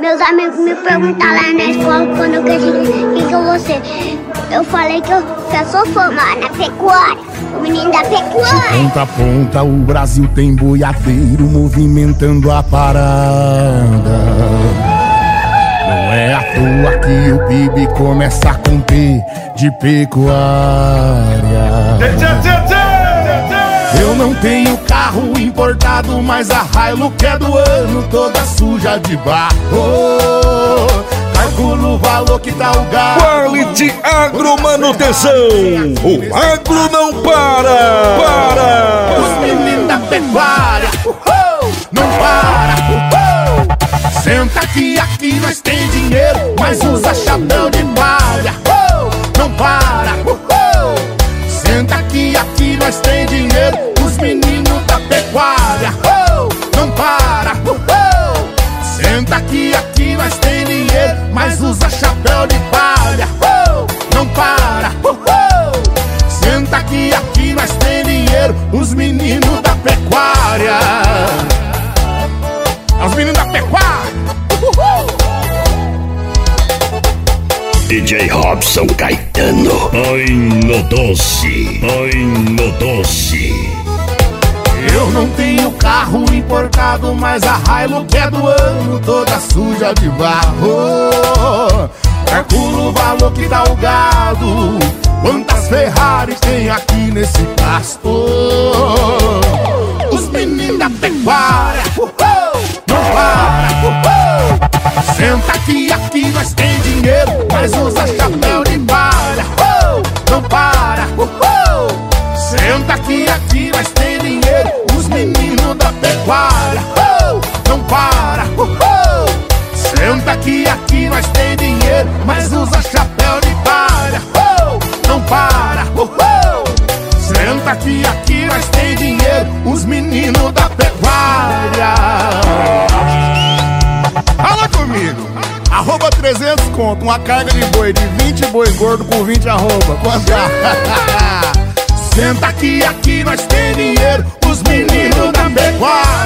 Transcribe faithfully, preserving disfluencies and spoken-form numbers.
meus amigos me perguntaram lá na escola quando eu cresci, o que que eu vou ser? Eu falei que eu, que eu sou formada na pecuária, o menino da pecuária. De ponta a ponta o Brasil tem boiadeiro movimentando a parada. Não é à toa que o P I B começa com P de pecuária. Eu não tenho carro importado, mas a Hilux é do ano, toda suja de barro. Calculo o valor que dá o gado. Quality Agromanutenção. O agro não para. Para. Os meninos da pecuária, uhul, não para. Uhul. Senta aqui, aqui nós tem dinheiro, mas usa chapéu de palha. Uhul, não para. Uhul. Senta aqui, aqui nós tem dinheiro. Os meninos da pecuária, uhul, não para. Uhul. Senta aqui, aqui nós tem dinheiro, mas usa chapéu de palha. Uhul, não para. Uhul. Senta aqui, aqui nós tem dinheiro. Os meninos da pecuária. Os meninos da pecuária. Uhul. D J Robson Caetano. Ai no doce, ai no doce. Eu não tenho carro importado, mas a Hilux é do ano, toda suja de barro. Calculo o valor que dá o gado. Quantas Ferrari tem aqui nesse pasto? Os meninos da pecuária, uhul, não para, uhul. Senta aqui, aqui nós tem dinheiro, mas usa chapéu de palha, uhul, não para, uhul. Senta aqui, aqui nós tem dinheiro. Os meninos da pecuária, uhul, não para, uhul. Senta aqui, aqui nós tem dinheiro, mas usa chapéu de palha, uhul, não para, uhul. Senta aqui, aqui nós tem dinheiro. Os meninos da pecuária. Fala comigo. Arroba trezentos conto, uma carga de boi de vinte boi gordo com vinte arroba. Quanto? Senta aqui, aqui nós tem dinheiro. Os meninos da pecuária.